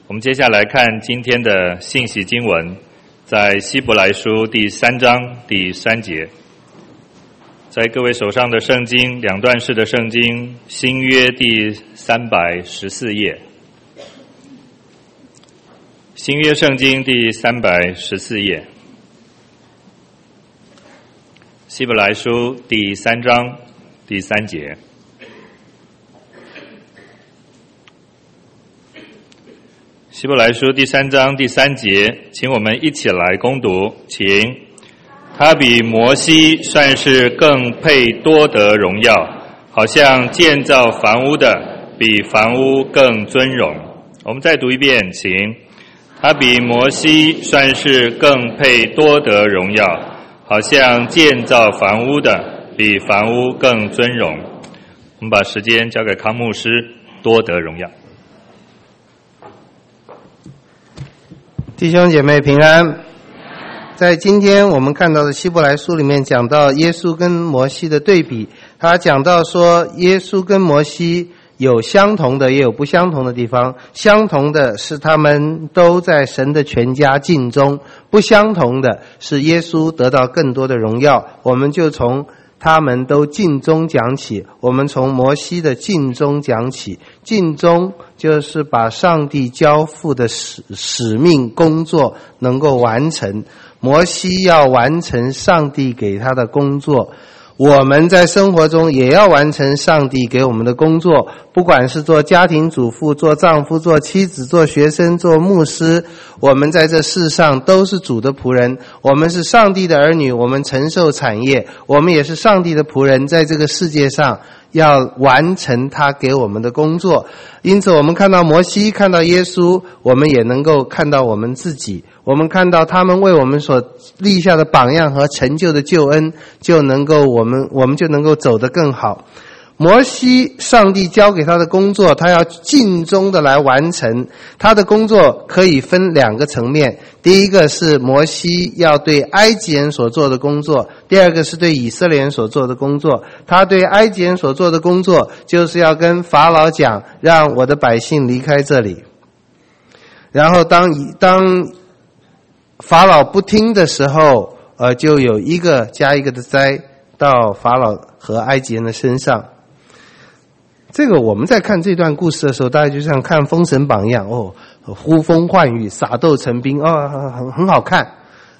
我们接下来看今天的信息经文，在希伯来书第3章第3节。在各位手上的圣经，两段式的圣经，新约第314页。新约圣经第314页。希伯来书第3章第3节。希伯来书第3章第3节，请我们一起来攻读，请。他比摩西算是更配多得荣耀，好像建造房屋的比房屋更尊荣。我们再读一遍，请。他比摩西算是更配多得荣耀，好像建造房屋的比房屋更尊荣。我们把时间交给康牧师，多得荣耀。 弟兄姐妹平安。在今天我们看到的希伯来书里面讲到耶稣跟摩西的对比，他讲到说耶稣跟摩西有相同的也有不相同的地方，相同的是他们都在神的全家尽忠，不相同的是耶稣得到更多的荣耀。我们就从他们都尽忠讲起，我们从摩西的尽忠讲起。尽忠就是把上帝交付的使命工作能够完成，摩西要完成上帝给他的工作，我们在生活中也要完成上帝给我们的工作，不管是做家庭主妇、做丈夫、做妻子、做学生、做牧师，我们在这世上都是主的仆人，我们是上帝的儿女，我们承受产业，我们也是上帝的仆人，在这个世界上要完成他给我们的工作。因此我们看到摩西，看到耶稣，我们也能够看到我们自己，我们看到他们为我们所立下的榜样和成就的救恩，就能够我们就能够走得更好。摩西，上帝交给他的工作，他要尽忠的来完成。他的工作可以分两个层面，第一个是摩西要对埃及人所做的工作，第二个是对以色列人所做的工作。他对埃及人所做的工作，就是要跟法老讲，让我的百姓离开这里。然后当法老不听的时候，就有一个加一个的灾到法老和埃及人的身上。这个我们在看这段故事的时候，大家就像看《封神榜》一样，呼风唤雨，撒豆成兵，很好看。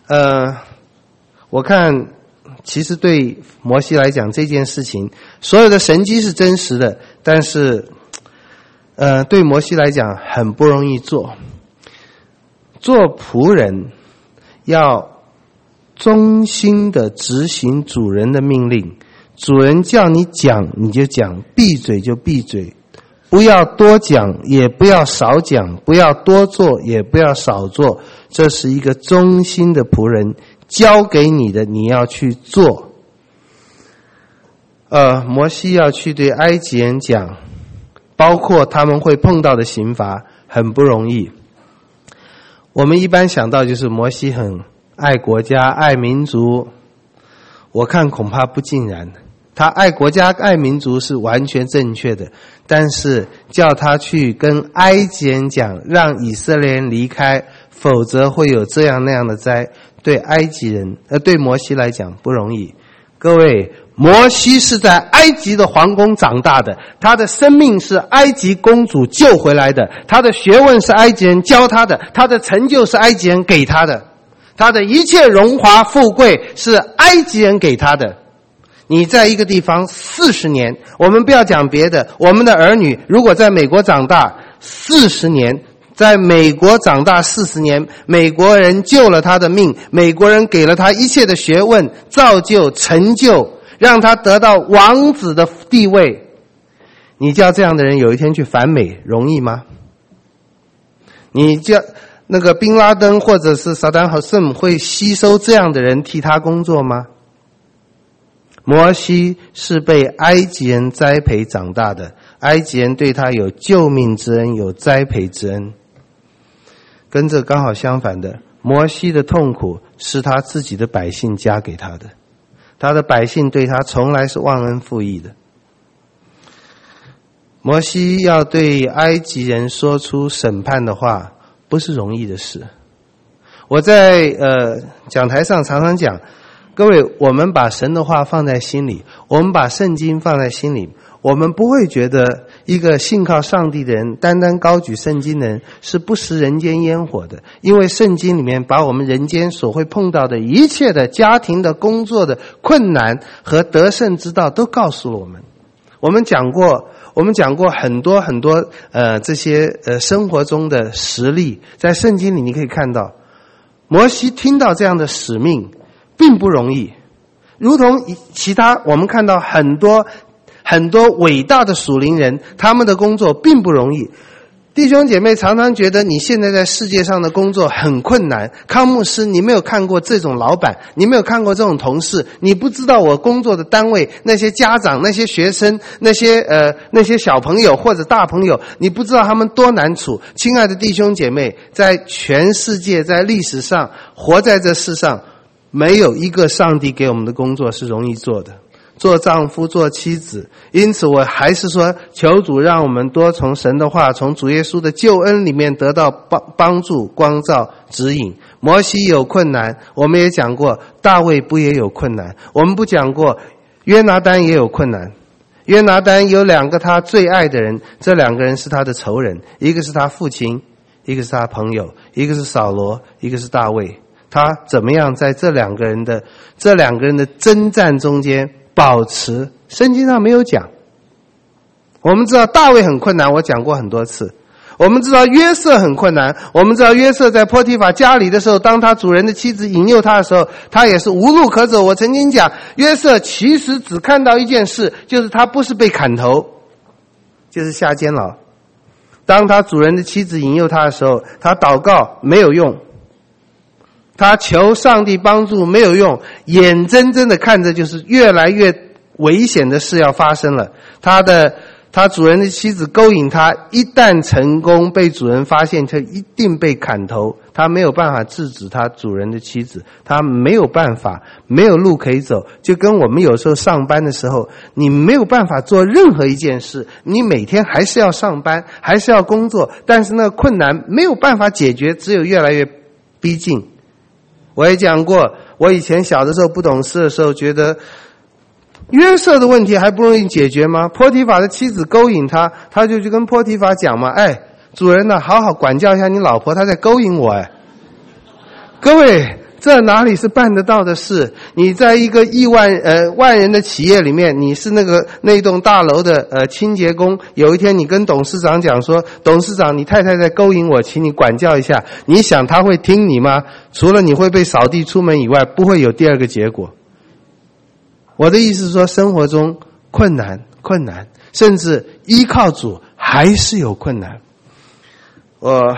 我看其实对摩西来讲这件事情，所有的神迹是真实的，但是对摩西来讲很不容易做。做仆人要忠心的执行主人的命令，主人叫你讲你就讲，闭嘴就闭嘴，不要多讲也不要少讲，不要多做也不要少做，这是一个忠心的仆人，交给你的你要去做。摩西要去对埃及人讲，包括他们会碰到的刑罚，很不容易。我们一般想到就是摩西很爱国家爱民族，我看恐怕不尽然。他爱国家爱民族是完全正确的，但是叫他去跟埃及人讲，让以色列人离开，否则会有这样那样的灾，对埃及人对摩西来讲不容易。各位，摩西是在埃及的皇宫长大的，他的生命是埃及公主救回来的，他的学问是埃及人教他的，他的成就是埃及人给他的，他的一切荣华富贵是埃及人给他的。你在一个地方40年，我们不要讲别的，我们的儿女如果在美国长大40年，在美国长大40年，美国人救了他的命，美国人给了他一切的学问，造就成就，让他得到王子的地位，你叫这样的人有一天去反美容易吗？你叫那个宾拉登或者是萨达姆森会吸收这样的人替他工作吗？摩西是被埃及人栽培长大的，埃及人对他有救命之恩，有栽培之恩。跟这刚好相反的，摩西的痛苦是他自己的百姓加给他的，他的百姓对他从来是忘恩负义的。摩西要对埃及人说出审判的话， 不是容易的事。我在讲台上常常讲，各位，我们把神的话放在心里，我们把圣经放在心里，我们不会觉得一个信靠上帝的人，单单高举圣经的人是不食人间烟火的，因为圣经里面把我们人间所会碰到的一切的家庭的工作的困难和得胜之道都告诉了我们。我们讲过很多很多这些生活中的实例，在圣经里你可以看到，摩西听到这样的使命并不容易，如同其他我们看到很多伟大的属灵人，他们的工作并不容易。弟兄姐妹常常觉得你现在在世界上的工作很困难，康牧师，你没有看过这种老板，你没有看过这种同事，你不知道我工作的单位那些家长、那些学生、那些小朋友或者大朋友，你不知道他们多难处。亲爱的弟兄姐妹，在全世界，在历史上，活在这世上，没有一个上帝给我们的工作是容易做的，做丈夫做妻子。因此我还是说，求主让我们多从神的话，从主耶稣的救恩里面得到帮助、光照、指引。摩西有困难，我们也讲过，大卫不也有困难？我们不讲过约拿单也有困难。约拿单有2个他最爱的人，这2个人是他的仇人，一个是他父亲，一个是他朋友，一个是扫罗，一个是大卫。他怎么样在这两个人的征战中间保持？圣经上没有讲。我们知道大卫很困难，我讲过很多次。我们知道约瑟很困难，我们知道约瑟在波提乏家里的时候，当他主人的妻子引诱他的时候，他也是无路可走。我曾经讲，约瑟其实只看到一件事，就是他不是被砍头，就是下监牢。当他主人的妻子引诱他的时候，他祷告没有用，他求上帝帮助没有用，眼睁睁的看着就是越来越危险的事要发生了。他主人的妻子勾引他，一旦成功被主人发现，就一定被砍头。他没有办法制止他主人的妻子，他没有办法，没有路可以走。就跟我们有时候上班的时候，你没有办法做任何一件事，你每天还是要上班，还是要工作，但是那个困难没有办法解决，只有越来越逼近。我也讲过，我以前小的时候不懂事的时候，觉得约瑟的问题还不容易解决吗？波提乏的妻子勾引他，他就去跟波提乏讲嘛，主人啊，好好管教一下你老婆，她在勾引我。各位，这哪里是办得到的事？你在一个万人的企业里面，你是那栋大楼的清洁工，有一天你跟董事长讲说，董事长，你太太在勾引我，请你管教一下。你想他会听你吗？除了你会被扫地出门以外，不会有第二个结果。我的意思是说，生活中困难，甚至依靠主还是有困难。我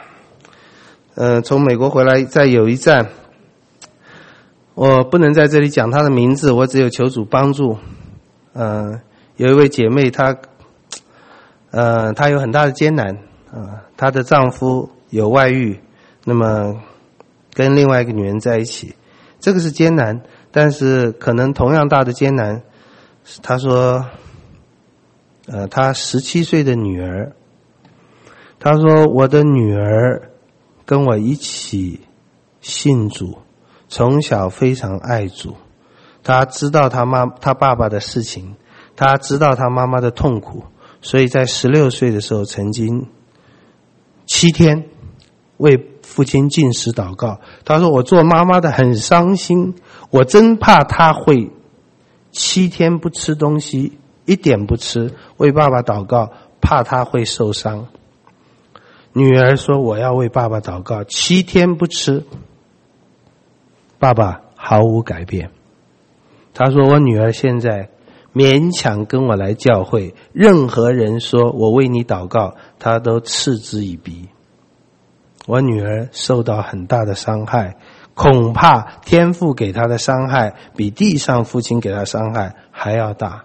从美国回来，在友谊站，我不能在这里讲她的名字，我只有求主帮助。有一位姐妹，她有很大的艰难，她的丈夫有外遇，那么跟另外一个女人在一起，这个是艰难。但是可能同样大的艰难，她说她17岁的女儿，她说我的女儿跟我一起信主，从小非常爱主，她知道她爸爸的事情，她知道她妈妈的痛苦，所以在16岁的时候曾经7天为父亲禁食祷告。她说我做妈妈的很伤心，我真怕他会7天不吃东西，一点不吃，为爸爸祷告，怕他会受伤。女儿说我要为爸爸祷告，7天不吃，爸爸毫无改变。她说我女儿现在勉强跟我来教会，任何人说我为你祷告，她都嗤之以鼻。我女儿受到很大的伤害，恐怕天父给他的伤害比地上父亲给他伤害还要大。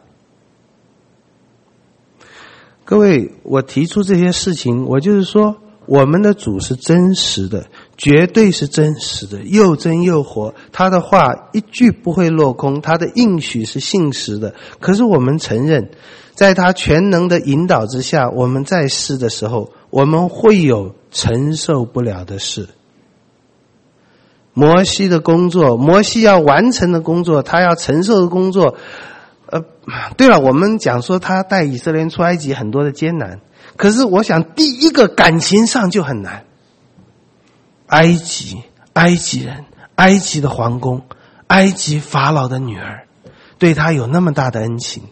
各位，我提出这些事情，我就是说，我们的主是真实的，绝对是真实的，又真又活，他的话一句不会落空，他的应许是信实的。可是我们承认，在他全能的引导之下，我们在世的时候， 我们会有承受不了的事。摩西的工作，摩西要完成的工作，他要承受的工作，对了，我们讲说他带以色列人出埃及很多的艰难，可是我想第一个感情上就很难。埃及人，埃及的皇宫，埃及法老的女儿，对他有那么大的恩情。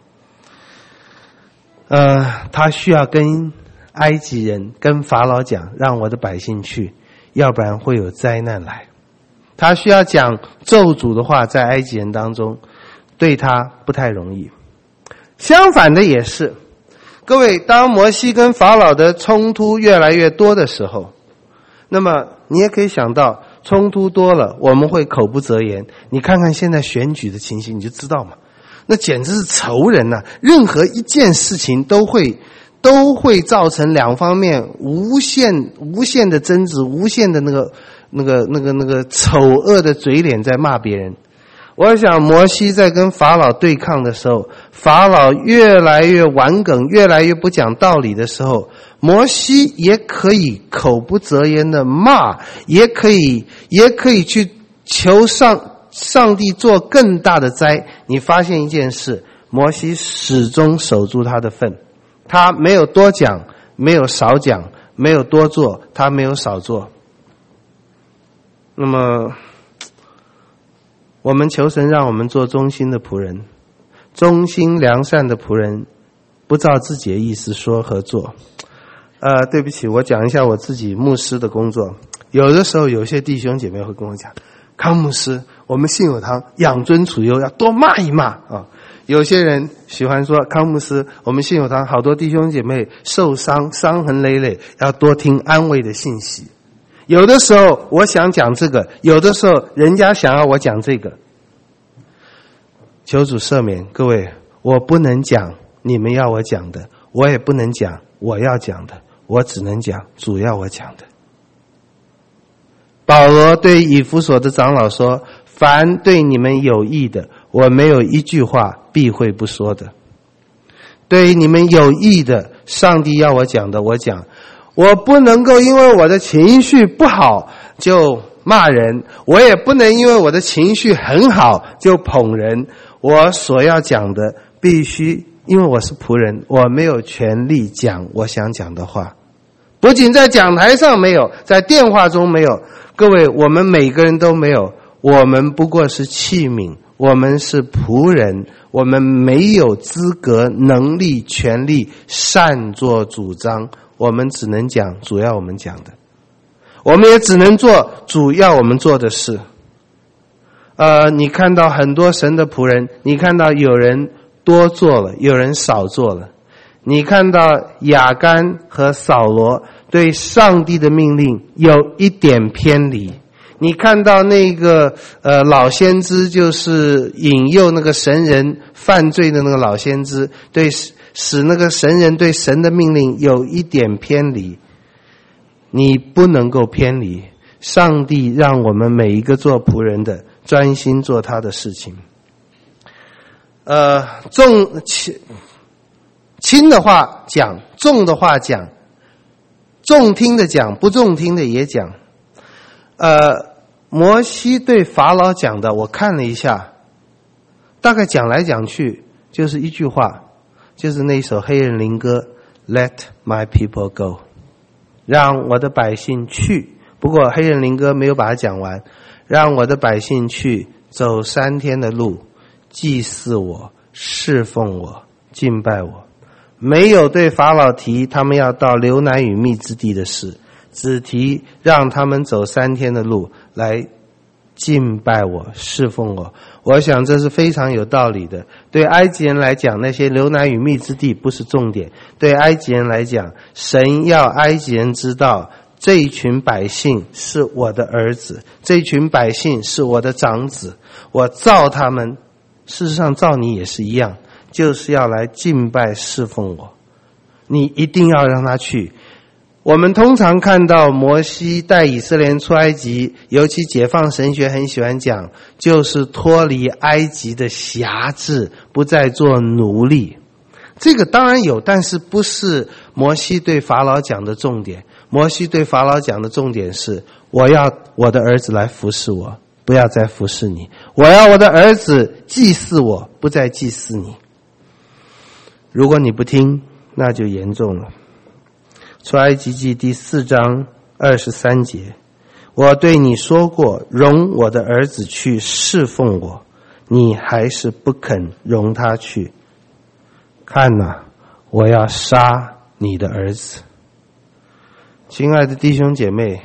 他需要跟埃及人、跟法老讲，让我的百姓去，要不然会有灾难来。他需要讲咒诅的话，在埃及人当中，对他不太容易。相反的也是，各位，当摩西跟法老的冲突越来越多的时候，那么你也可以想到，冲突多了，我们会口不择言。你看看现在选举的情形，你就知道嘛，那简直是仇人啊！任何一件事情都会造成两方面无限的争执，无限的那个丑恶的嘴脸在骂别人。我想摩西在跟法老对抗的时候，法老越来越顽梗，越来越不讲道理的时候，摩西也可以口不择言的骂，也可以去求上帝做更大的灾。你发现一件事，摩西始终守住他的份，他没有多讲，没有少讲，没有多做，他没有少做。那么我们求神让我们做忠心的仆人，忠心良善的仆人，不照自己的意思说和做。对不起，我讲一下我自己牧师的工作。有的时候有些弟兄姐妹会跟我讲，康牧师，我们信友堂养尊处优，要多骂一骂啊。有些人喜欢说，康牧师，我们信友堂好多弟兄姐妹受伤，伤痕累累，要多听安慰的信息。有的时候我想讲这个，有的时候人家想要我讲这个。求主赦免各位，我不能讲你们要我讲的，我也不能讲我要讲的，我只能讲主要我讲的。保罗对以弗所的长老说，凡对你们有益的，我没有一句话避讳不说的。对你们有益的，上帝要我讲的我讲，我不能够因为我的情绪不好就骂人，我也不能因为我的情绪很好就捧人。我所要讲的必须，因为我是仆人，我没有权利讲我想讲的话。不仅在讲台上没有，在电话中没有，各位，我们每个人都没有，我们不过是器皿，我们是仆人，我们没有资格、能力、权利擅作主张，我们只能讲主要我们讲的，我们也只能做主要我们做的事。你看到很多神的仆人，你看到有人多做了，有人少做了。你看到亚干和扫罗对上帝的命令有一点偏离。你看到那个老先知，就是引诱那个神人犯罪的那个老先知，对使那个神人对神的命令有一点偏离。你不能够偏离，上帝让我们每一个做仆人的专心做他的事情。轻的话讲，重的话讲，中听的讲，不中听的也讲。摩西对法老讲的，我看了一下，大概讲来讲去就是一句话，就是那首黑人灵歌 Let my people go， 让我的百姓去。不过黑人灵歌没有把它讲完，让我的百姓去走3天的路，祭祀我，侍奉我，敬拜我。没有对法老提他们要到流奶与蜜之地的事，只提让他们走3天的路来敬拜我，侍奉我。我想这是非常有道理的。对埃及人来讲，那些流奶与蜜之地不是重点，对埃及人来讲，神要埃及人知道这一群百姓是我的儿子，这一群百姓是我的长子，我造他们，事实上造你也是一样，就是要来敬拜侍奉我。你一定要让他去。我们通常看到摩西带以色列人出埃及，尤其解放神学很喜欢讲，就是脱离埃及的辖制，不再做奴隶。这个当然有，但是不是摩西对法老讲的重点，摩西对法老讲的重点是，我要我的儿子来服侍我，不要再服侍你，我要我的儿子祭祀我，不再祭祀你。如果你不听，那就严重了。出埃及记第4章23节，我对你说过，容我的儿子去侍奉我，你还是不肯容他去。看哪，我要杀你的儿子。亲爱的弟兄姐妹，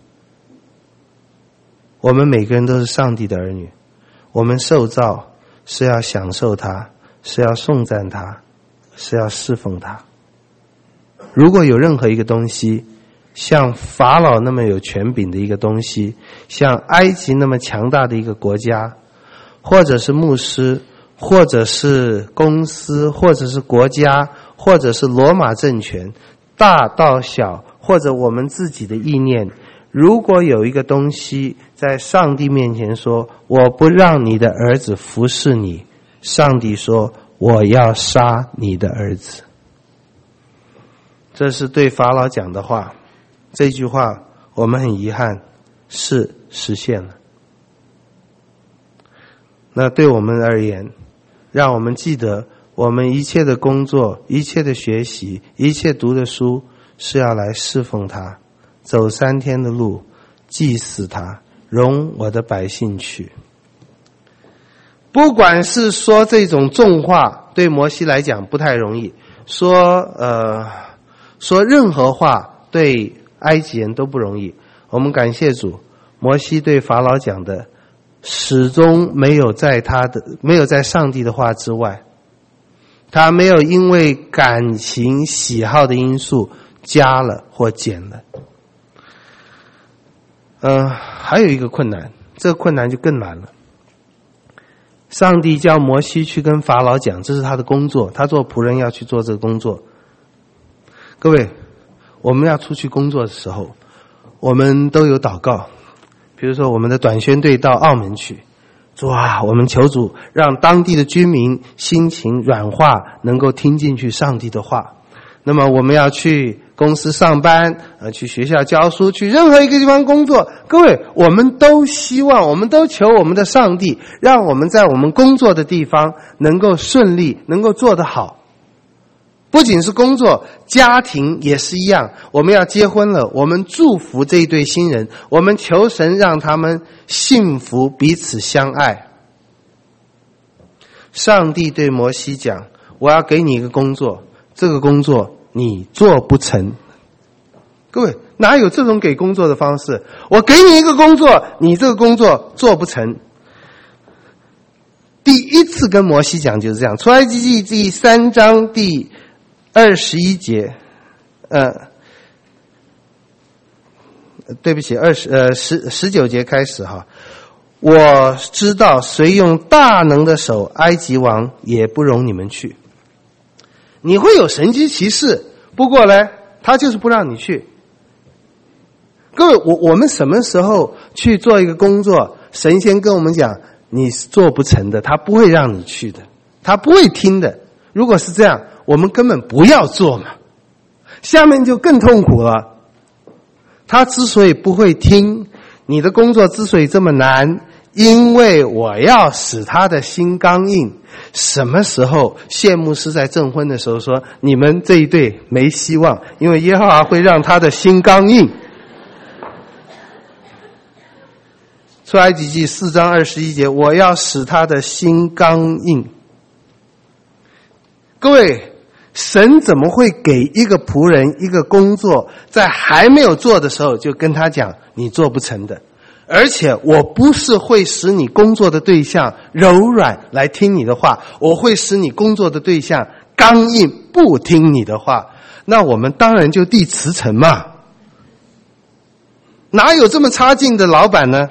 我们每个人都是上帝的儿女，我们受造是要享受他，是要颂赞他，是要侍奉他。如果有任何一个东西像法老那么有权柄的一个东西，像埃及那么强大的一个国家，或者是牧师，或者是公司，或者是国家，或者是罗马政权，大到小，或者我们自己的意念，如果有一个东西在上帝面前说，我不让你的儿子服侍你，上帝说，我要杀你的儿子。这是对法老讲的话，这句话我们很遗憾是实现了。那对我们而言，让我们记得我们一切的工作，一切的学习，一切读的书，是要来侍奉他，走3天的路，祭祀他，容我的百姓去。不管是说这种重话，对摩西来讲不太容易，说任何话对埃及人都不容易。我们感谢主，摩西对法老讲的始终没有在上帝的话之外，他没有因为感情喜好的因素加了或减了。还有一个困难，这个困难就更难了。上帝叫摩西去跟法老讲，这是他的工作，他做仆人要去做这个工作。各位，我们要出去工作的时候，我们都有祷告。比如说我们的短宣队到澳门去，主啊，我们求主让当地的居民心情软化，能够听进去上帝的话。那么我们要去公司上班，去学校教书，去任何一个地方工作，各位，我们都希望，我们都求我们的上帝，让我们在我们工作的地方能够顺利，能够做得好。不仅是工作，家庭也是一样。我们要结婚了，我们祝福这一对新人，我们求神让他们幸福，彼此相爱。上帝对摩西讲，我要给你一个工作，这个工作你做不成。各位，哪有这种给工作的方式？我给你一个工作，你这个工作做不成。第一次跟摩西讲就是这样，出埃及记第3章第21节，对不起，19节开始哈。我知道谁用大能的手，埃及王也不容你们去。你会有神迹奇事，不过呢，他就是不让你去。各位，我们什么时候去做一个工作，神仙跟我们讲你是做不成的，他不会让你去的，他不会听的。如果是这样，我们根本不要做嘛。下面就更痛苦了。他之所以不会听，你的工作之所以这么难，因为我要使他的心刚硬。什么时候谢牧师在证婚的时候说，你们这一对没希望，因为耶和华会让他的心刚硬。出埃及记4章21节，我要使他的心刚硬。各位，神怎么会给一个仆人一个工作，在还没有做的时候就跟他讲你做不成的？而且我不是会使你工作的对象柔软来听你的话，我会使你工作的对象刚硬不听你的话。那我们当然就递辞呈嘛。哪有这么差劲的老板呢？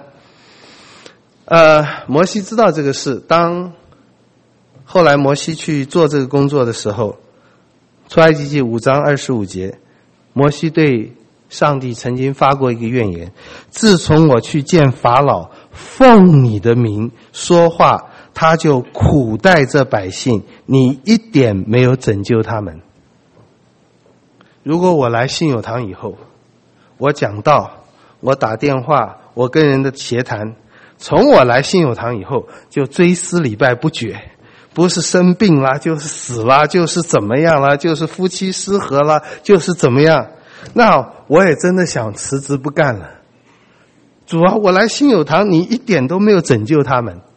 摩西知道这个事，当后来摩西去做这个工作的时候，出埃及记5章25节，摩西对上帝曾经发过一个怨言，自从我去见法老，奉你的名说话，他就苦待这百姓，你一点没有拯救他们。 如果我来信友堂以后，我讲道，我打电话，我跟人的协谈，从我来信友堂以后就追思礼拜不绝，不是生病啦，就是死啦，就是怎么样啦，就是夫妻失和啦，就是怎么样，那我也真的想辞职不干了。主啊，我来信友堂，你一点都没有拯救他们。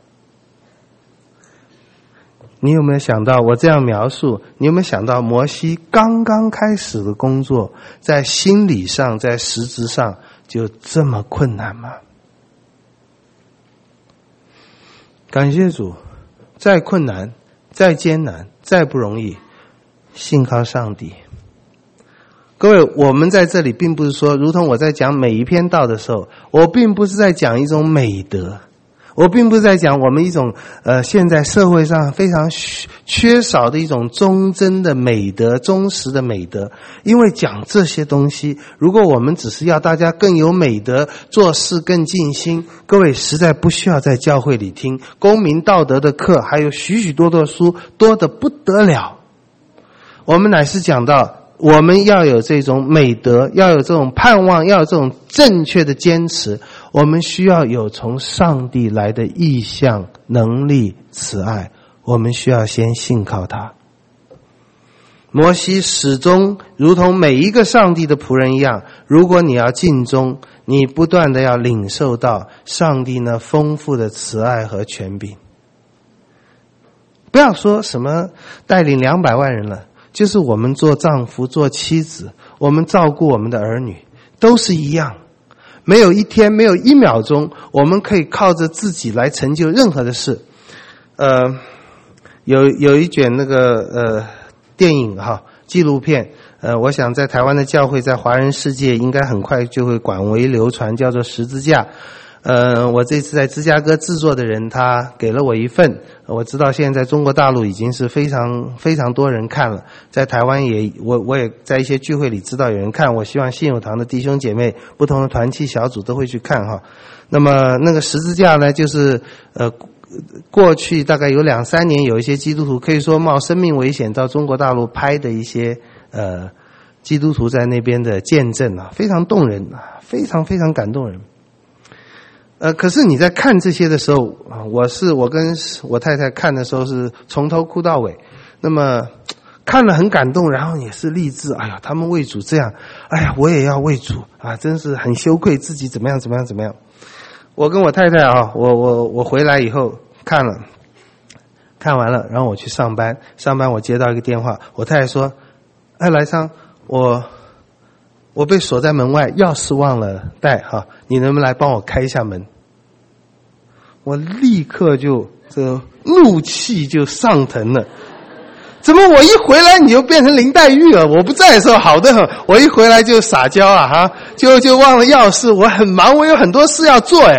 你有没有想到，我这样描述，你有没有想到摩西刚刚开始的工作，在心理上，在实质上就这么困难吗？感谢主，再困难，再艰难，再不容易，信靠上帝。各位，我们在这里并不是说，如同我在讲每一篇道的时候，我并不是在讲一种美德，我并不是在讲我们一种现在社会上非常缺少的一种忠贞的美德、忠实的美德。因为讲这些东西，如果我们只是要大家更有美德，做事更尽心，各位实在不需要在教会里听公民道德的课，还有许许多多的书，多得不得了。我们乃是讲到我们要有这种美德，要有这种盼望，要有这种正确的坚持，我们需要有从上帝来的意向、能力、慈爱，我们需要先信靠他。摩西始终如同每一个上帝的仆人一样，如果你要尽忠，你不断的要领受到上帝那丰富的慈爱和权柄。不要说什么带领200万人了，就是我们做丈夫、做妻子，我们照顾我们的儿女，都是一样。没有一天，没有1秒钟，我们可以靠着自己来成就任何的事。有一卷那个电影纪录片，我想在台湾的教会，在华人世界应该很快就会广为流传，叫做《十字架》。我这次在芝加哥制作的人，他给了我一份，我知道现在中国大陆已经是非常非常多人看了，在台湾也我也在一些聚会里知道有人看，我希望信友堂的弟兄姐妹、不同的团契小组都会去看哈。那么那个十字架呢，就是过去大概有2-3年，有一些基督徒可以说冒生命危险到中国大陆拍的一些基督徒在那边的见证啊，非常动人啊，非常非常感动人。可是你在看这些的时候，我跟我太太看的时候是从头哭到尾，那么看了很感动，然后也是励志，哎呀，他们为主这样，哎呀，我也要为主啊，真是很羞愧自己怎么样怎么样怎么样。我跟我太太我回来以后看完了，然后我去上班我接到一个电话，我太太说，哎，来桑，我被锁在门外，钥匙忘了带你能不能来帮我开一下门？我立刻就这怒气就上腾了。怎么我一回来你就变成林黛玉了？我不在的时候好得很，我一回来就撒娇啊就忘了钥匙，我很忙，我有很多事要做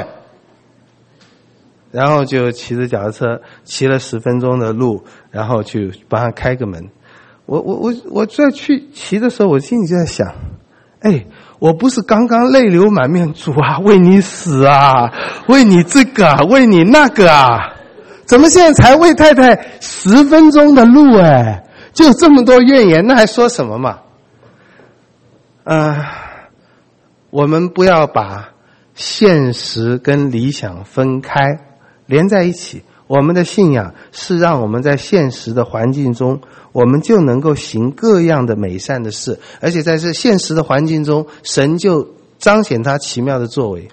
然后就骑着脚踏车骑了10分钟的路，然后去帮他开个门。我在去骑的时候，我心里就在想，我不是刚刚泪流满面，主啊，为你死啊，为你这个啊，为你那个啊，怎么现在才为太太10分钟的路就这么多怨言，那还说什么嘛？我们不要把现实跟理想分开，连在一起。我们的信仰是让我们在现实的环境中，我们就能够行各样的美善的事，而且在这现实的环境中，神就彰显他奇妙的作为。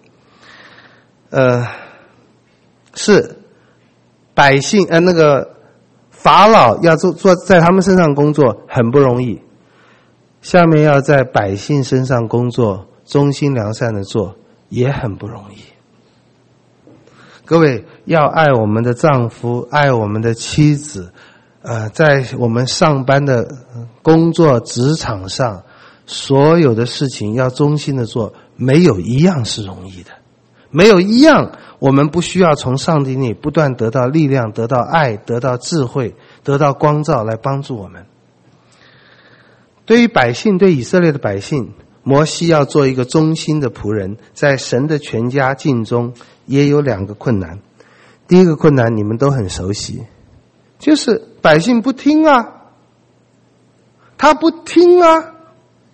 是百姓那个法老要做在他们身上工作很不容易，下面要在百姓身上工作，忠心良善的做也很不容易。各位要爱我们的丈夫，爱我们的妻子，在我们上班的工作职场上，所有的事情要忠心的做，没有一样是容易的，没有一样我们不需要从上帝那里不断得到力量，得到爱，得到智慧，得到光照来帮助我们。对于百姓，对以色列的百姓，摩西要做一个忠心的仆人，在神的全家尽忠，也有2个困难。第一个困难你们都很熟悉，就是百姓不听啊，他不听啊，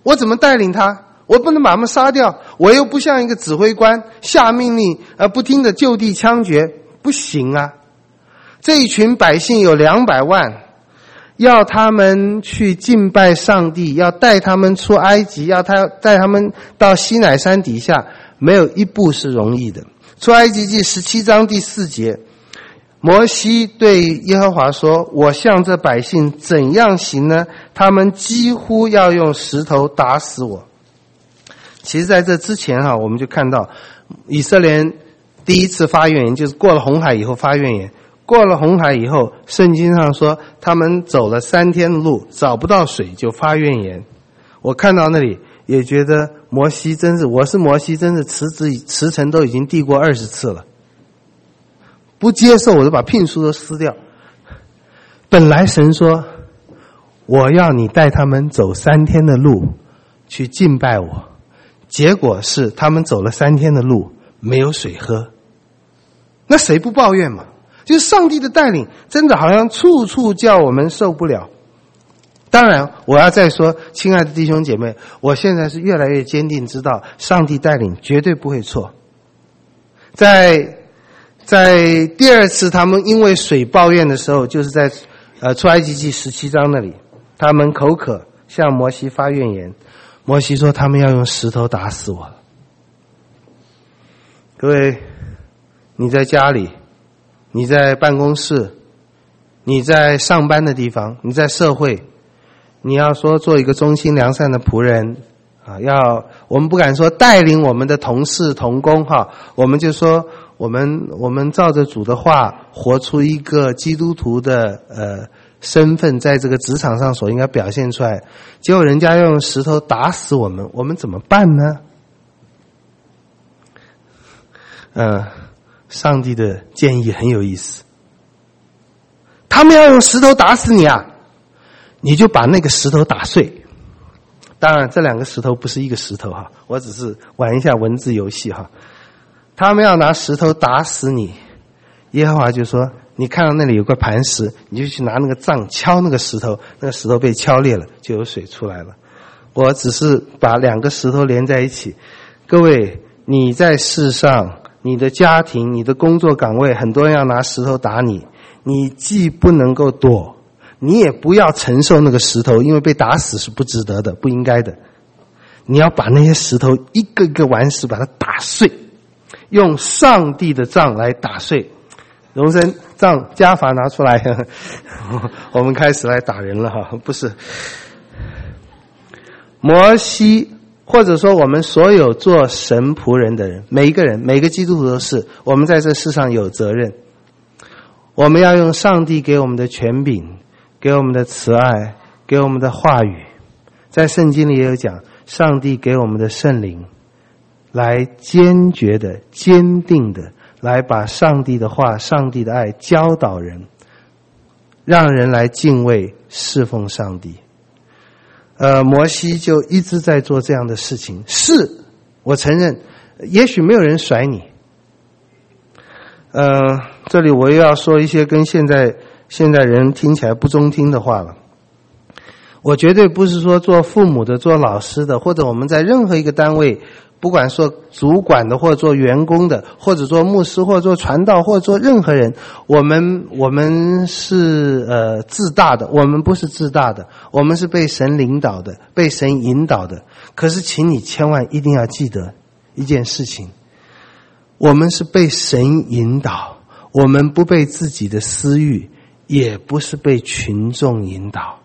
我怎么带领他？我不能把他们杀掉，我又不像一个指挥官下命令不停地就地枪决，不行啊。这一群百姓有200万，要他们去敬拜上帝，要带他们出埃及，要带他们到西乃山底下，没有一步是容易的。出埃及记17章第4节，摩西对耶和华说，我向这百姓怎样行呢？他们几乎要用石头打死我。其实在这之前我们就看到以色列人第一次发怨言，就是过了红海以后发怨言。过了红海以后，圣经上说他们走了3天的路，找不到水就发怨言。我看到那里也觉得摩西真是，我是摩西，真是辞呈都已经递过20次了，不接受我就把聘书都撕掉。本来神说我要你带他们走3天的路去敬拜我，结果是他们走了3天的路没有水喝。那谁不抱怨嘛？就是上帝的带领真的好像处处叫我们受不了。当然我要再说，亲爱的弟兄姐妹，我现在是越来越坚定知道上帝带领绝对不会错。在第2次他们因为水抱怨的时候，就是在出埃及记17章那里，他们口渴向摩西发怨言，摩西说他们要用石头打死我了。各位，你在家里，你在办公室，你在上班的地方，你在社会，你要说做一个忠心良善的仆人我们不敢说带领我们的同事同工我们就说我们照着主的话活出一个基督徒的身份，在这个职场上所应该表现出来。结果人家用石头打死我们，我们怎么办呢？上帝的建议很有意思，他们要用石头打死你你就把那个石头打碎。当然这2个石头不是一个石头我只是玩一下文字游戏他们要拿石头打死你，耶和华就说你看到那里有个磐石，你就去拿那个杖敲那个石头，那个石头被敲裂了，就有水出来了。我只是把2个石头连在一起。各位，你在世上，你的家庭，你的工作岗位，很多人要拿石头打你，你既不能够躲，你也不要承受那个石头，因为被打死是不值得的，不应该的。你要把那些石头一个一个顽石把它打碎，用上帝的杖来打碎。荣生杖家法拿出来我们开始来打人了不是。摩西或者说我们所有做神仆人的人，每一个人，每个基督徒都是，我们在这世上有责任。我们要用上帝给我们的权柄，给我们的慈爱，给我们的话语。在圣经里也有讲，上帝给我们的圣灵，来坚决的、坚定的来把上帝的话、上帝的爱教导人，让人来敬畏侍奉上帝。摩西就一直在做这样的事情。是，我承认也许没有人甩你。这里我又要说一些跟现在人听起来不中听的话了。我绝对不是说做父母的、做老师的，或者我们在任何一个单位，不管说主管的，或者做员工的，或者做牧师，或者做传道，或者做任何人，我们是自大的，我们不是自大的，我们是被神领导的，被神引导的。可是请你千万一定要记得一件事情，我们是被神引导，我们不被自己的私欲，也不是被群众引导。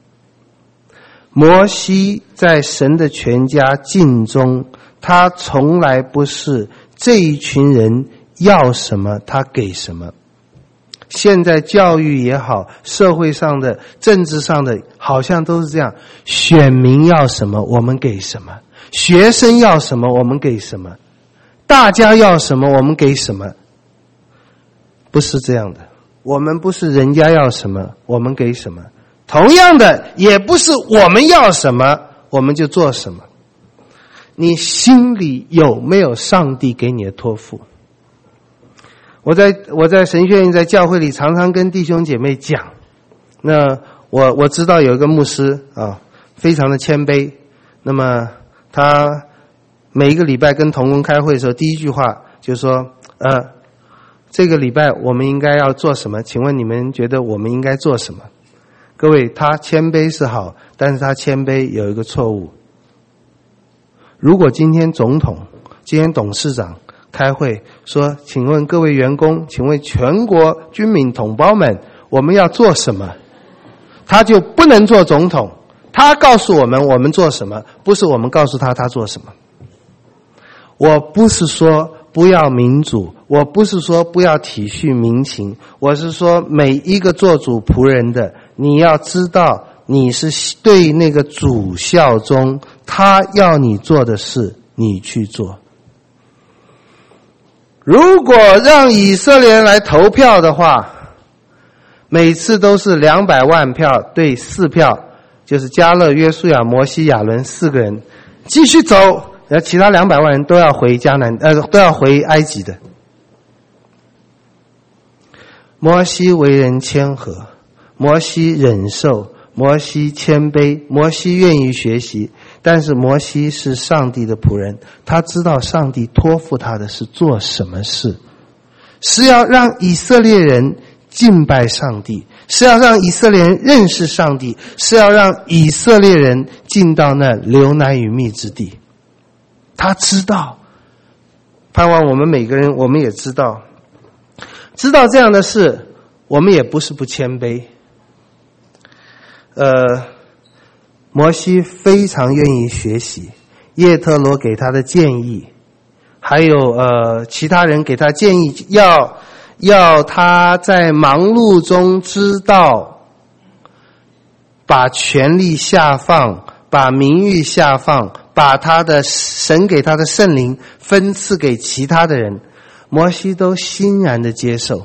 摩西在神的全家尽忠，他从来不是这一群人要什么他给什么。现在教育也好，社会上的、政治上的，好像都是这样，选民要什么我们给什么，学生要什么我们给什么，大家要什么我们给什么。不是这样的，我们不是人家要什么我们给什么，同样的也不是我们要什么我们就做什么。你心里有没有上帝给你的托付？我在神学院，在教会里常常跟弟兄姐妹讲，那我知道有一个牧师非常的谦卑， 那么他每一个礼拜跟同工开会的时候，第一句话就说这个礼拜我们应该要做什么？请问你们觉得我们应该做什么？各位，他谦卑是好，但是他谦卑有一个错误。如果今天总统、今天董事长开会说，请问各位员工，请问全国军民同胞们，我们要做什么？他就不能做总统，他告诉我们我们做什么，不是我们告诉他做什么。我不是说不要民主，我不是说不要体恤民情，我是说每一个做主仆人的，你要知道你是对那个主效忠，他要你做的事你去做。如果让以色列人来投票的话，每次都是200万票对4票，就是迦勒、约书亚、摩西、亚伦4个人继续走，然后其他200万人都要回都要回埃及的。摩西为人谦和，摩西忍受，摩西谦卑，摩西愿意学习，但是摩西是上帝的仆人，他知道上帝托付他的是做什么事，是要让以色列人敬拜上帝，是要让以色列人认识上帝，是要让以色列人进到那流奶与蜜之地。他知道，盼望我们每个人，我们也知道这样的事，我们也不是不谦卑。摩西非常愿意学习，叶特罗给他的建议，还有其他人给他建议，要他在忙碌中知道把权力下放，把名誉下放，把他的神给他的圣灵分赐给其他的人，摩西都欣然的接受。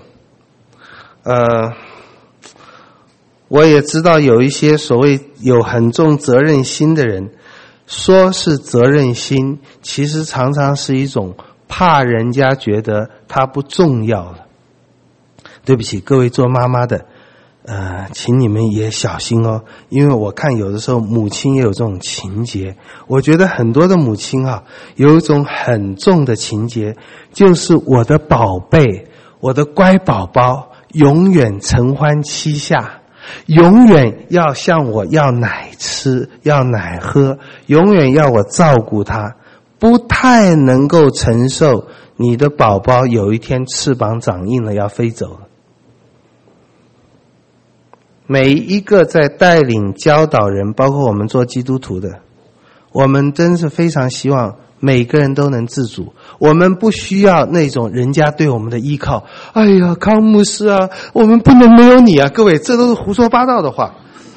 我也知道有一些所谓有很重责任心的人，说是责任心，其实常常是一种怕人家觉得他不重要了。对不起，各位做妈妈的，请你们也小心哦，因为我看有的时候母亲也有这种情节。我觉得很多的母亲有一种很重的情节，就是我的宝贝，我的乖宝宝，永远承欢膝下，永远要向我要奶吃，要奶喝，永远要我照顾他，不太能够承受你的宝宝有一天翅膀长硬了要飞走了。每一个在带领教导人，包括我们做基督徒的，我们真是非常希望每个人都能自主，我们不需要那种人家对我们的依靠。哎呀，康牧师啊，我们不能没有你啊！各位，这都是胡说八道的话。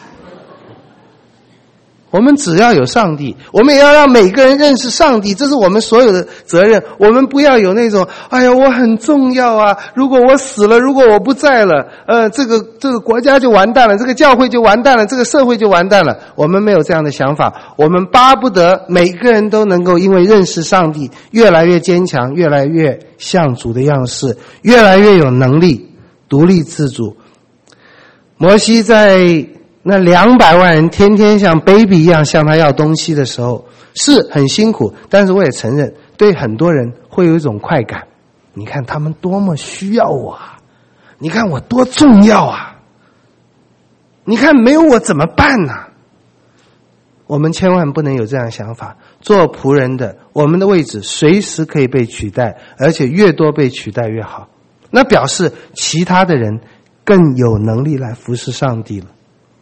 我们只要有上帝，我们也要让每个人认识上帝，这是我们所有的责任。我们不要有那种哎呀我很重要啊，如果我死了，如果我不在了，这个国家就完蛋了，这个教会就完蛋了，这个社会就完蛋了。我们没有这样的想法，我们巴不得每个人都能够因为认识上帝，越来越坚强，越来越像主的样式，越来越有能力独立自主。摩西在那200万人天天像 baby 一样向他要东西的时候，是很辛苦，但是我也承认，对很多人会有一种快感。你看他们多么需要我啊！你看我多重要啊！你看没有我怎么办啊？我们千万不能有这样的想法。做仆人的，我们的位置随时可以被取代，而且越多被取代越好。那表示其他的人更有能力来服侍上帝了。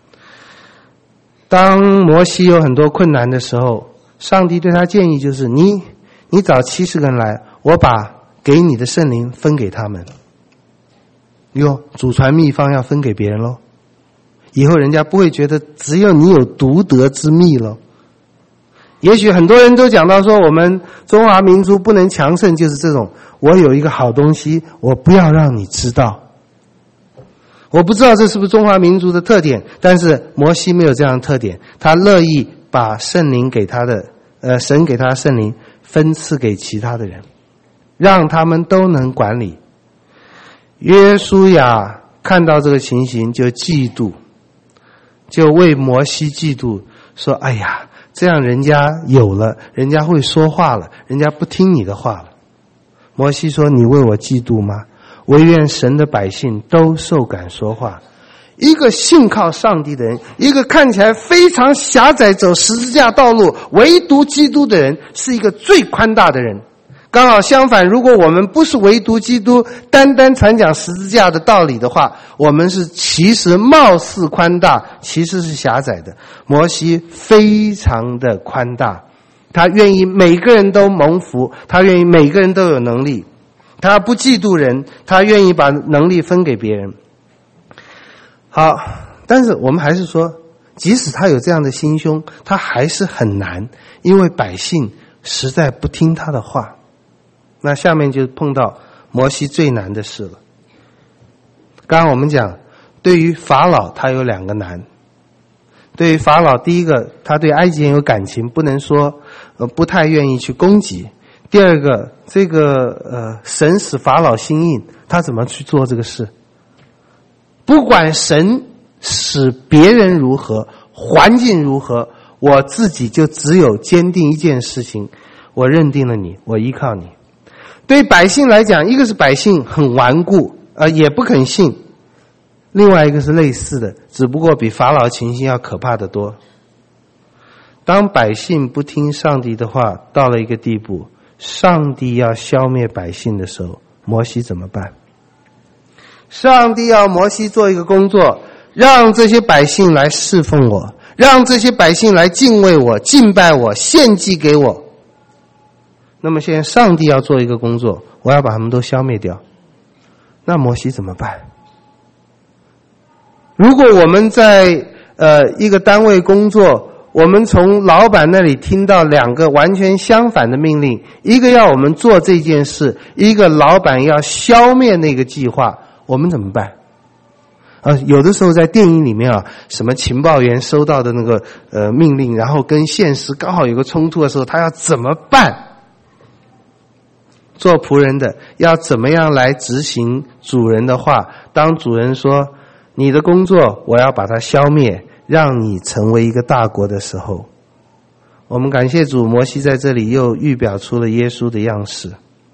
当摩西有很多困难的时候，上帝对他建议就是你找70个人来，我把给你的圣灵分给他们。祖传秘方要分给别人咯，以后人家不会觉得只有你有独得之秘咯。也许很多人都讲到说，我们中华民族不能强盛，就是这种我有一个好东西，我不要让你知道。我不知道这是不是中华民族的特点，但是摩西没有这样的特点，他乐意把圣灵给他的神给他的圣灵分赐给其他的人，让他们都能管理。约书亚看到这个情形就嫉妒，就为摩西嫉妒，说哎呀， 这样人家有了，人家会说话了，人家不听你的话了。摩西说，你为我嫉妒吗？惟愿神的百姓都受感说话。一个信靠上帝的人，一个看起来非常狭窄走十字架道路，唯独基督的人，是一个最宽大的人。刚好相反，如果我们不是唯独基督，单单传讲十字架的道理的话，我们是其实貌似宽大，其实是狭窄的。摩西非常的宽大，他愿意每个人都蒙福，他愿意每个人都有能力，他不嫉妒人，他愿意把能力分给别人。好，但是我们还是说，即使他有这样的心胸，他还是很难，因为百姓实在不听他的话。那下面就碰到摩西最难的事了。刚刚我们讲，对于法老他有两个难。对于法老，第一个，他对埃及人有感情，不能说不太愿意去攻击。第二个，这个神使法老心硬，他怎么去做这个事？不管神使别人如何，环境如何，我自己就只有坚定一件事情，我认定了你，我依靠你。对百姓来讲，一个是百姓很顽固，也不肯信，另外一个是类似的，只不过比法老情形要可怕得多。当百姓不听上帝的话，到了一个地步，上帝要消灭百姓的时候，摩西怎么办？上帝要摩西做一个工作，让这些百姓来侍奉我，让这些百姓来敬畏我、敬拜我、献祭给我。那么现在上帝要做一个工作，我要把他们都消灭掉。那摩西怎么办？如果我们在一个单位工作，我们从老板那里听到两个完全相反的命令，一个要我们做这件事，一个老板要消灭那个计划，我们怎么办？有的时候在电影里面什么情报员收到的那个命令，然后跟现实刚好有个冲突的时候，他要怎么办？做仆人的要怎么样来执行主人的话？当主人说你的工作我要把它消灭，让你成为一个大国的时候，我们感谢主，摩西在这里又预表出了耶稣的样式。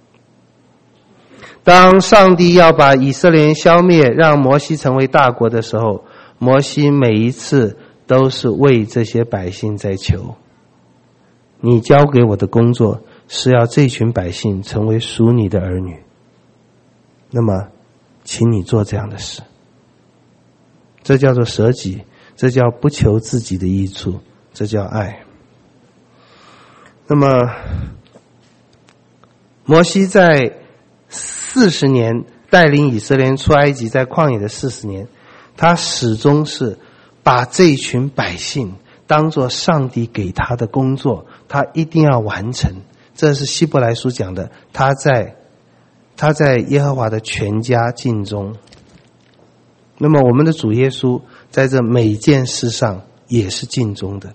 当上帝要把以色列人消灭，让摩西成为大国的时候，摩西每一次都是为这些百姓在求，你交给我的工作是要这群百姓成为属你的儿女，那么请你做这样的事。这叫做舍己，这叫不求自己的益处，这叫爱。那么摩西在40年带领以色列人出埃及，在旷野的40年，他始终是把这一群百姓当作上帝给他的工作，他一定要完成。这是希伯来书讲的，他在耶和华的全家尽忠。那么我们的主耶稣在这每件事上也是尽忠的。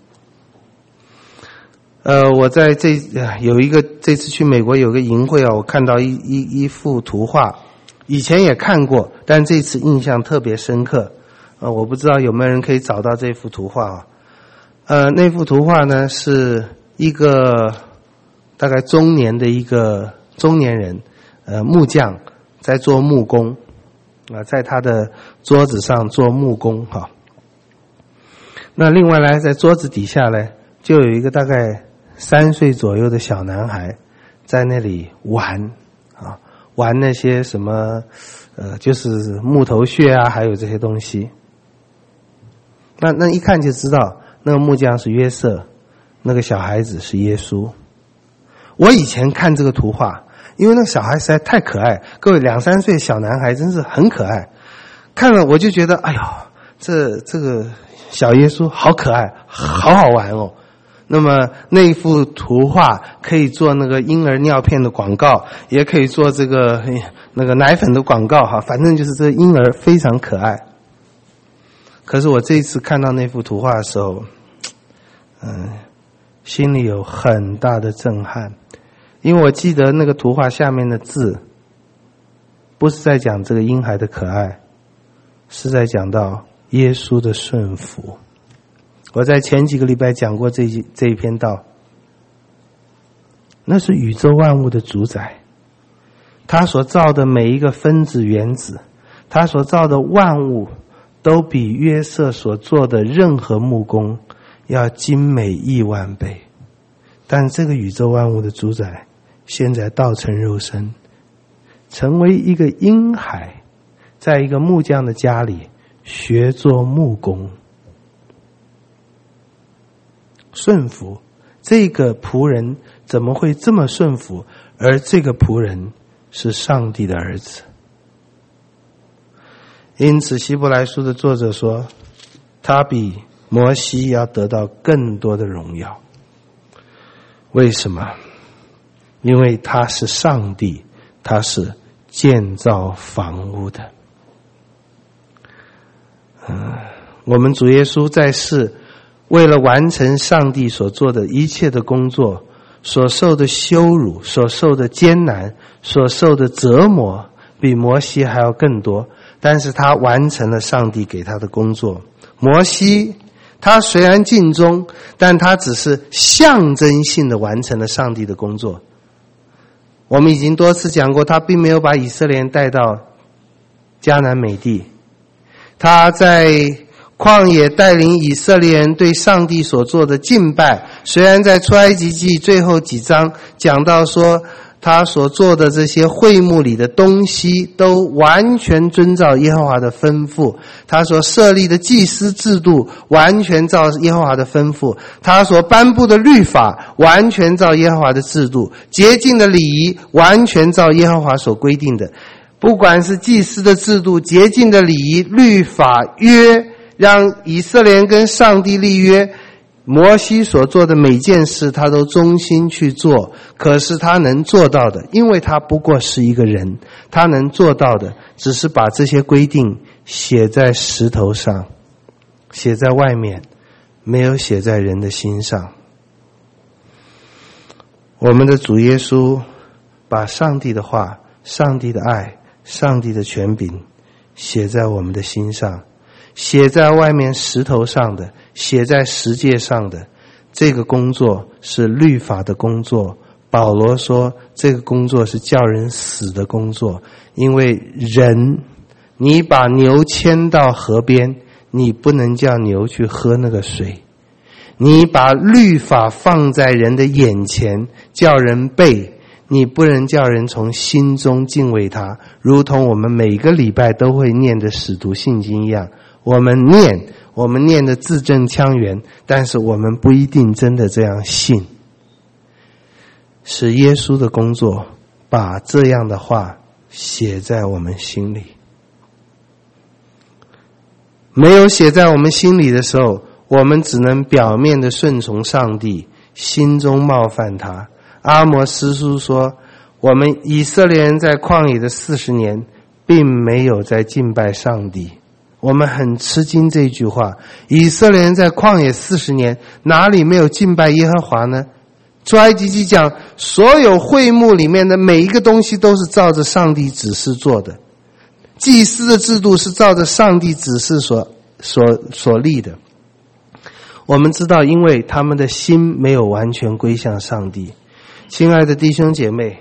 我在这次去美国有个营会我看到一幅图画，以前也看过，但这次印象特别深刻。我不知道有没有人可以找到这幅图画那幅图画呢，是一个大概中年的一个中年人，木匠在做木工在他的桌子上做木工那另外呢，在桌子底下呢，就有一个大概3岁左右的小男孩在那里玩那些什么就是木头屑还有这些东西。那一看就知道那个木匠是约瑟，那个小孩子是耶稣。我以前看这个图画，因为那个小孩实在太可爱，各位2、3岁小男孩真是很可爱，看了我就觉得哎呦，这个小耶稣好可爱，好好玩那么那一幅图画可以做那个婴儿尿片的广告，也可以做这个那个奶粉的广告反正就是这个婴儿非常可爱。可是我这一次看到那幅图画的时候，心里有很大的震撼，因为我记得那个图画下面的字不是在讲这个婴孩的可爱，是在讲到耶稣的顺服。 我在前几个礼拜讲过这一篇道，那是宇宙万物的主宰，他所造的每一个分子原子，他所造的万物都比约瑟所做的任何木工要精美1万倍。但这个宇宙万物的主宰现在道成肉身，成为一个婴孩，在一个木匠的家里学做木工。顺服，这个仆人怎么会这么顺服？而这个仆人是上帝的儿子。因此希伯来书的作者说，他比摩西要得到更多的荣耀。为什么？因为他是上帝，他是建造房屋的。我们主耶稣在世，为了完成上帝所做的一切的工作，所受的羞辱，所受的艰难，所受的折磨，比摩西还要更多。但是他完成了上帝给他的工作。摩西他虽然尽忠，但他只是象征性的完成了上帝的工作。我们已经多次讲过，他并没有把以色列人带到迦南美地，他在旷野带领以色列人对上帝所做的敬拜，虽然在出埃及记最后几章讲到说他所做的这些会幕里的东西都完全遵照耶和华的吩咐，他所设立的祭司制度完全照耶和华的吩咐，他所颁布的律法完全照耶和华的制度，洁净的礼仪完全照耶和华所规定的。不管是祭司的制度、洁净的礼仪、律法、约，让以色列人跟上帝立约，摩西所做的每件事他都忠心去做。可是他能做到的，因为他不过是一个人，他能做到的只是把这些规定写在石头上，写在外面，没有写在人的心上。我们的主耶稣把上帝的话、上帝的爱、上帝的权柄写在我们的心上，写在外面石头上的，写在石界上的。这个工作是律法的工作。保罗说这个工作是叫人死的工作，因为人，你把牛牵到河边，你不能叫牛去喝那个水。你把律法放在人的眼前，叫人背，你不能叫人从心中敬畏他。如同我们每个礼拜都会念的使徒信经一样，我们念的字正腔圆，但是我们不一定真的这样信。是耶稣的工作把这样的话写在我们心里。没有写在我们心里的时候，我们只能表面的顺从上帝，心中冒犯他。阿摩司书说，我们以色列人在旷野的40年并没有在敬拜上帝。我们很吃惊这句话，以色列人在旷野40年哪里没有敬拜耶和华呢？出埃及记讲，所有会幕里面的每一个东西都是照着上帝指示做的，祭司的制度是照着上帝指示所立的。我们知道，因为他们的心没有完全归向上帝。亲爱的弟兄姐妹，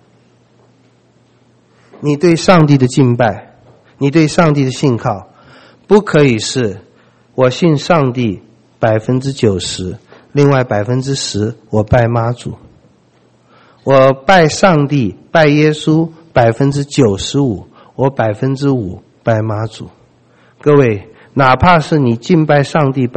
你对上帝的敬拜，你对上帝的信靠，不可以是我信上帝90%，另外10%我拜妈祖。我拜上帝拜耶稣95%，我5%拜妈祖。各位，哪怕是你敬拜上帝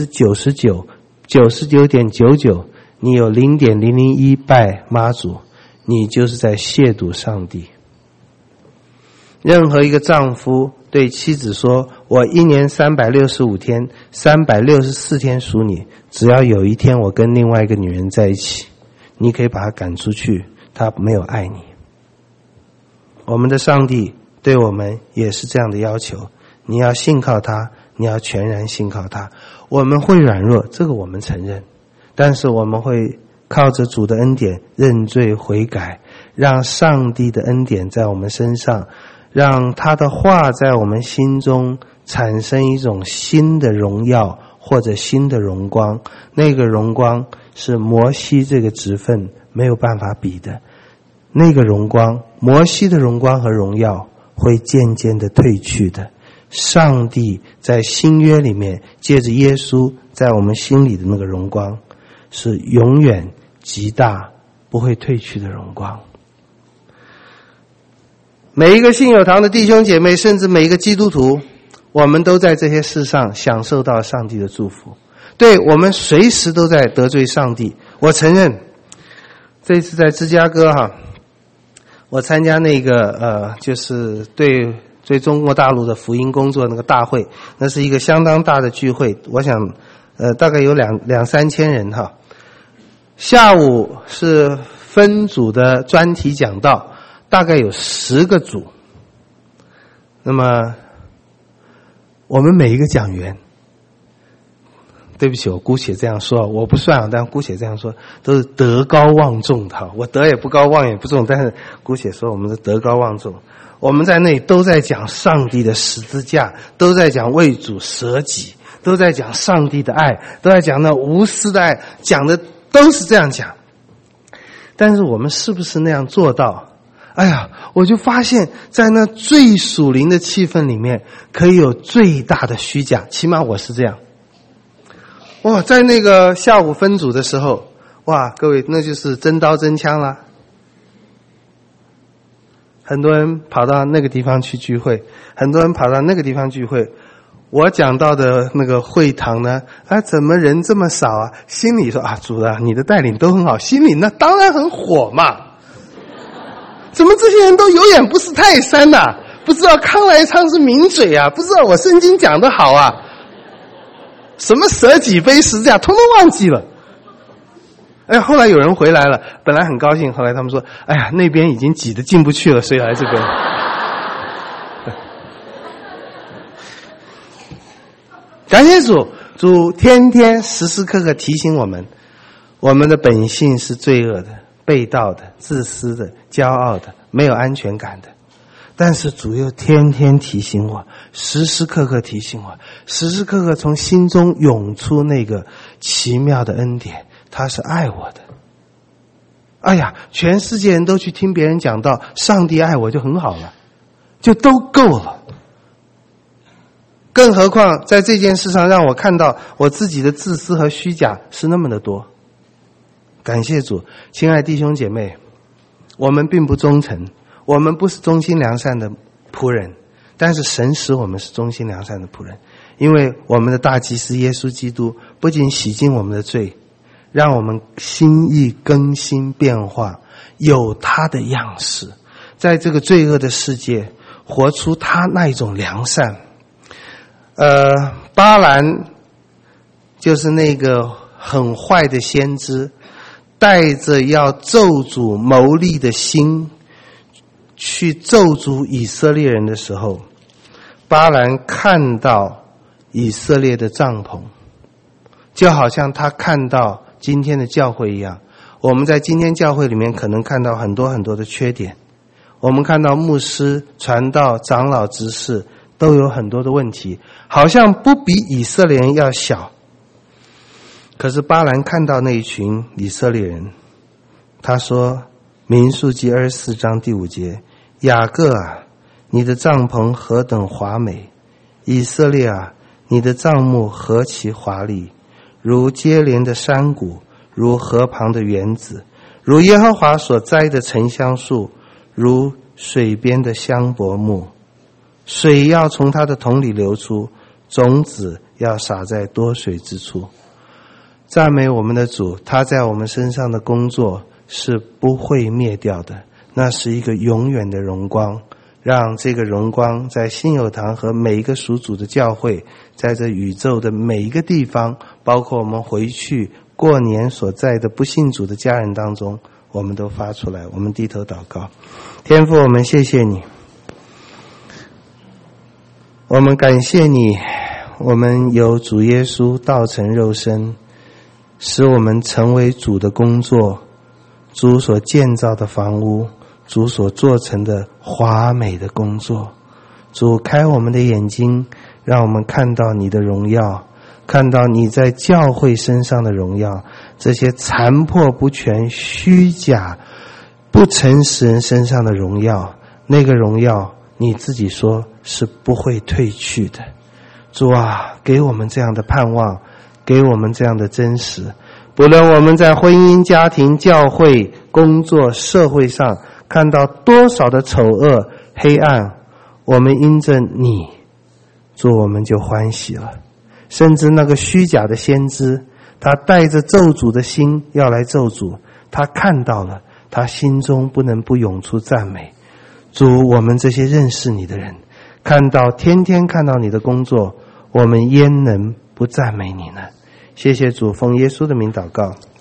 99%、99.99%，你有0.001拜妈祖，你就是在亵渎上帝。任何一个丈夫对妻子说，我1年365天，364天属你，只要有一天我跟另外一个女人在一起，你可以把她赶出去，她没有爱你。我们的上帝对我们也是这样的要求，你要信靠他，你要全然信靠他。我们会软弱，这个我们承认，但是我们会靠着主的恩典认罪悔改，让上帝的恩典在我们身上，让他的话在我们心中产生一种新的荣耀， 或者新的荣光，那个荣光是摩西这个职分没有办法比的。那个荣光，摩西的荣光和荣耀会渐渐的退去的。上帝在新约里面借着耶稣在我们心里的那个荣光，是永远极大不会退去的荣光。每一个信友堂的弟兄姐妹，甚至每一个基督徒，我们都在这些事上享受到上帝的祝福。对，我们随时都在得罪上帝。我承认，这次在芝加哥我参加那个就是对中国大陆的福音工作那个大会，那是一个相当大的聚会，我想大概有两三千人下午是分组的专题讲道，大概有10个组。那么我们每一个讲员，对不起，我姑且这样说，我不算但姑且这样说，都是德高望重的。我德也不高，望也不重，但是姑且说我们是德高望重。我们在那里都在讲上帝的十字架，都在讲为主舍己，都在讲上帝的爱，都在讲那无私的爱，讲的都是这样讲。但是我们是不是那样做到？哎呀，我就发现在那最属灵的气氛里面可以有最大的虚假，起码我是这样。哇，在那个下午分组的时候，哇，各位那就是真刀真枪啦。很多人跑到那个地方去聚会，很多人跑到那个地方聚会。我讲到的那个会堂呢，怎么人这么少啊？心里说主啊，你的带领都很好，心里那当然很火嘛。怎么这些人都有眼不识泰山啊？不知道康来昌是名嘴啊？不知道我圣经讲得好啊？什么舍己背十字架，通通忘记了。后来有人回来了，本来很高兴，后来他们说，那边已经挤得进不去了，所以来这边。感谢主，主天天时时刻刻提醒我们，我们的本性是罪恶的、背道的、自私的、骄傲的、没有安全感的。但是主又天天提醒我，时时刻刻提醒我，时时刻刻从心中涌出那个奇妙的恩典，他是爱我的。全世界人都去听别人讲到上帝爱我就很好了，就都够了。更何况在这件事上让我看到我自己的自私和虚假是那么的多。感谢主，亲爱弟兄姐妹，我们并不忠诚，我们不是忠心良善的仆人，但是神使我们是忠心良善的仆人，因为我们的大祭司耶稣基督不仅洗净我们的罪，让我们心意更新变化，有他的样式，在这个罪恶的世界活出他那一种良善。巴兰就是那个很坏的先知，带着要咒诅谋利的心去咒诅以色列人的时候，巴兰看到以色列的帐篷，就好像他看到今天的教会一样。我们在今天教会里面可能看到很多很多的缺点，我们看到牧师、传道、长老、执事都有很多的问题，好像不比以色列人要小。可是巴兰看到那一群以色列人，他说民数记24章第5节，雅各啊，你的帐篷何等华美，以色列啊，你的帐幕何其华丽，如接连的山谷，如河旁的园子，如耶和华所栽的沉香树，如水边的香柏木，水要从它的桶里流出，种子要撒在多水之处。赞美我们的主，他在我们身上的工作是不会灭掉的，那是一个永远的荣光，让这个荣光在信友堂和每一个属主的教会，在这宇宙的每一个地方，包括我们回去过年所在的不信主的家人当中，我们都发出来。我们低头祷告。天父，我们谢谢你，我们感谢你，我们有主耶稣道成肉身，使我们成为主的工作，主所建造的房屋，主所做成的华美的工作。主开我们的眼睛，让我们看到你的荣耀， 看到你在教会身上的荣耀，这些残破不全、虚假、不诚实人身上的荣耀，那个荣耀你自己说是不会退去的。主啊，给我们这样的盼望，给我们这样的真实。不论我们在婚姻、家庭、教会、工作、社会上看到多少的丑恶、黑暗，我们因着你，主，我们就欢喜了。甚至那个虚假的先知，他带着咒诅的心要来咒诅，他看到了，他心中不能不涌出赞美。主，我们这些认识你的人，天天看到你的工作，我们焉能不赞美你呢？谢谢主，奉耶稣的名祷告。